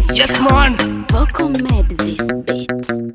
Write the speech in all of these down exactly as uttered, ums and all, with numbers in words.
Yes man, Vocal made this beat.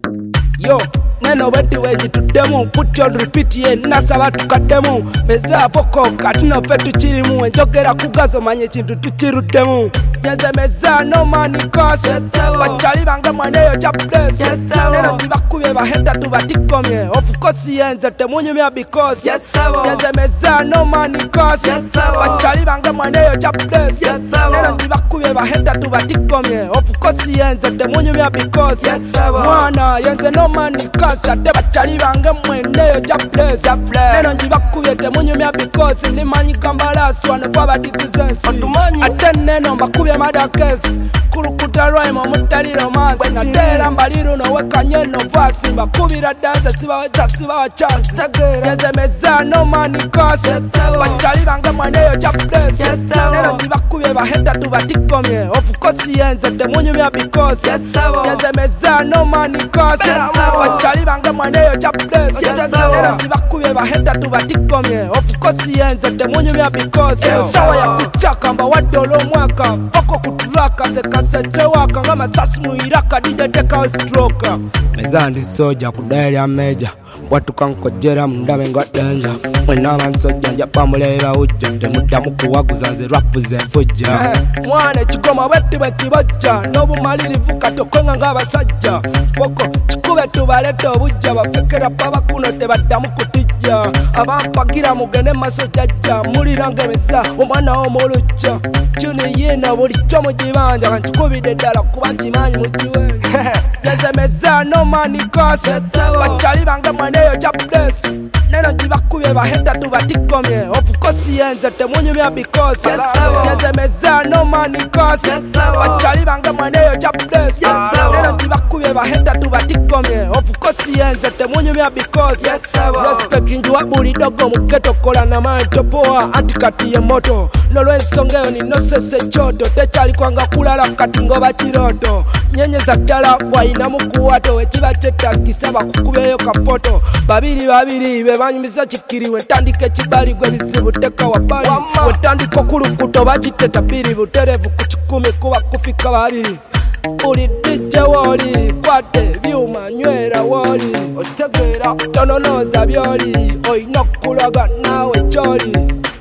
Yo, neno wetu weji tudemu, put on repeat ye nasa watu kademu. Meza voko katino fetu chirimu, enjogera kugazo manye chintu tuchirudemu. Yenze meza no money cost, bachali bange mwaneyo chapless. Neno njibakubye baheta tubatikomye, of course yenze temunyumya because. Yenze meza no money cost, bachali bange mwaneyo chapless. Neno njibakubye baheta tubatikomye, of course yenze temunyumya because. Mwana yenze no money cost, ate bachali bange mwaneyo chapless. Neno njibakubye temunyumya because. Limanyi kambalasu wanefwa badikuzensi. Ate neno mbakubye madakes kurukuta rhyme mutali romance natera mbaliru no wekanye no fasi mbakubira dance siba weza siba wa chance yenze meza no money cost bachali bange mwaneyo chapless nero njibakubye baheta tubatikomye of course yenze temunyumya because yenze meza no money cost bachali bange mwaneyo chapless nero njibakubye baheta tubatikomye of course yenze temunyumya because sawa ya kuchaka mba wadolo mwaka Foko kuturaka zekasese waka ngama sasi muiraka D J teka o stroke Meza ndi soja kudaili ya meja Watu kankojera mndame ngwa denja Mwena mansoja nja pamulela uja Temuda muku waguzaze rapu ze fuja Mwane chikoma weti weti boja Nobu malili vuka tokwenga nga basajja Foko chikube tubaleta obuja Bafekera paba kuno tebada muku tija Abampagira mugene maso jaja Mulirange meza umwana omoluja Chuni yena buli chomo jibanja Kanchukubide dala kuba nchimanyi mujiwe Yenze meza no money cost Bachali bange mwaneyo chapless Neno jibakubye baheta tubatikomye Of course yenze temunyumya because Yenze meza no money cost Bachali bange mwaneyo chapless Neno jibakubye baheta tubatikomye Of course yenze temunyumya because Respect njuwa buli dogo muketo kola na manto poa Antikati ye moto Nolwe nsongeyo ni nosese choto Techali kwanga kulala kati ngoba chiroto Nyenye za dala waina mukuwato Wechiba cheta kisaba kukubeyo kafoto Babiri babiri bebanyumisa chikiri Wetandike chibali gwe bizibu teka wabali Wetandiko kurukuto bajiteta piri Buterevu kuchukumi kuwa kufika babiri Uli D J woli Kwate vyuma nywera woli Otegera tononoza byoli Oinokulaga nawe choli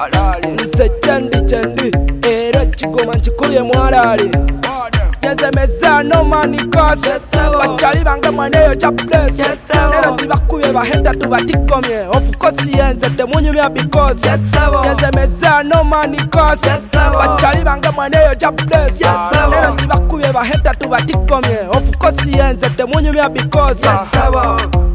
Nse chendi chendi Ere chigoma nchikuye mwalali Yenze meza no money cost Bachali bange mwaneyo chapless Nero njibakubye baheta tubatikomye Of course yenze temunyumya because Yenze meza no money cost Bachali bange mwaneyo chapless Nero njibakubye baheta tubatikomye Of course yenze temunyumya because